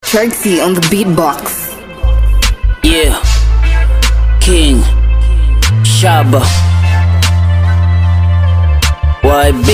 Trixie on the beatbox. Yeah, King Shaba YB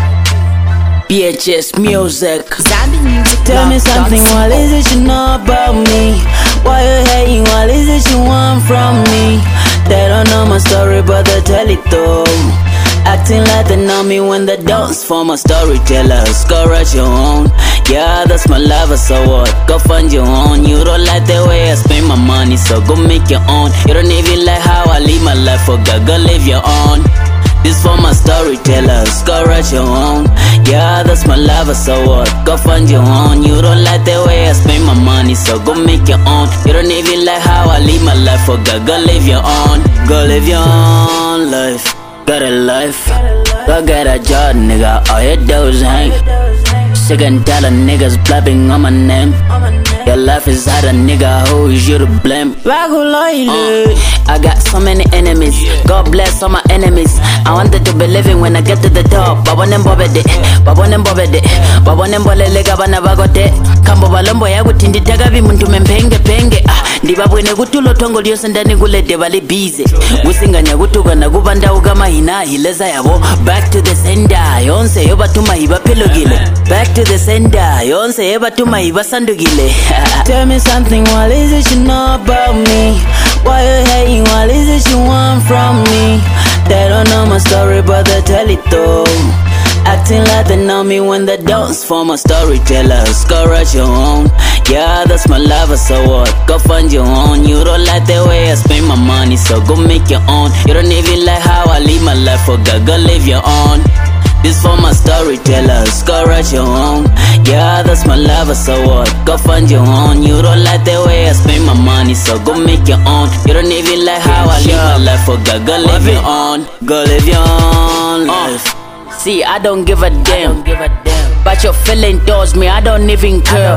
BHS Music. Tell me something, what is it you know about me? Why you hating, what is it you want from me? They don't know my story but they tell it though. Acting like they know me when they don't. For my storytellers, go write your own. Yeah, that's my lover, so what? Go find your own. You don't like the way I spend my money, so go make your own. You don't even like how I live my life, for God, go live your own. This for my storytellers, go write your own. Yeah, that's my lover, so what? Go find your own. You don't like the way I spend my money, so go make your own. You don't even like how I live my life, for God, go live your own. Go live your own life. Got a life, go get a job, nigga, all your doors hang. Sick and tired of niggas blabbing on my name. Your life is hard, a nigga, who is you to blame? I got so many enemies, God bless all my enemies. I wanted to be living when I get to the top. Babonem bobede, babonem bobede, babonem bolelega bana bagote. Kambo balombo ya kutindi tagabi muntu mempenge penge. Ndibabwene kutulo tongo lyose ndani kulede bali bize. Usinganya kutuka na kubanda ukama hina hileza yabo. Back to the sender, yonse yoba tuma hiba pelogile. Back to the sender, yonse yoba tuma hiba sandugile. Tell me something, what is it you know about me? Why you hating, what is it you want from me? They don't know my story but they tell it though. Acting like they know me when they don't. For my storytellers, go write your own. Yeah, that's my lover, so what? Go find your own. You don't like the way I spend my money, so go make your own. You don't even like how I live my life, for God, go live your own. This for my storytellers, go write your own. Yeah, that's my lover, so what? Go find your own. You don't like the way I spend my money, so go make your own. You don't even like how I live my life, for God, go live your own. Go live your own life. See, I don't give a damn, but your feeling towards me, I don't even care.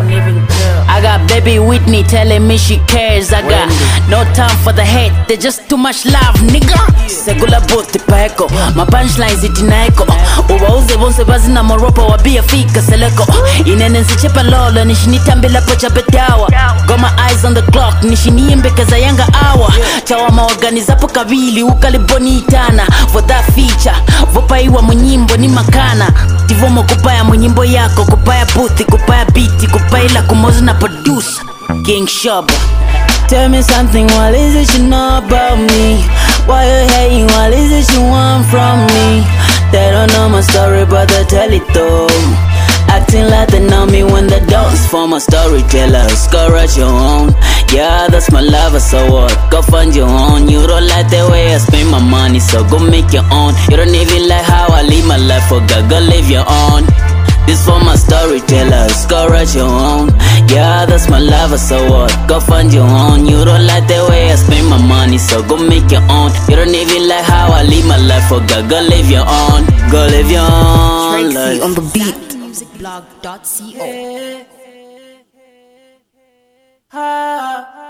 I got baby Whitney telling me she cares. I got no time for the hate, they just too much love, nigga. Segula bote paeko, my punchlines itinaeko. Uwauze bonse bazi na moropo wabia fika seleko. Inene nsichepa lolo nishinitambila pocha betawa. Got my eyes on the clock, nishiniembe kaza yanga hour. Chawa mawaganizapo kabili, ukaliboni itana. For that feature, vopa iwa munyimbo ni makana. Tivomo kupaya munyimbo yako, kupaya puthi, kupaya biti, kupaya ila kumozi na producer King Shaba. Tell me something, what is it you know about me? Why you hating, what is it you want from me? They don't know my story but they tell it though. Acting like they know me when they don't. For my storytellers, go write your own. Yeah, that's my lover, so what? Go find your own. You don't like the way I spend my money, so go make your own. You don't even like how I live my life, for God, go live your own. This for my storytellers, go write your own. Yeah, that's my lover, so what? Go find your own. You don't like the way I spend my money, so go make your own. You don't even like how I live my life, for God, go live your own. Go live your own Trixie life. on the beat. Musicblog.co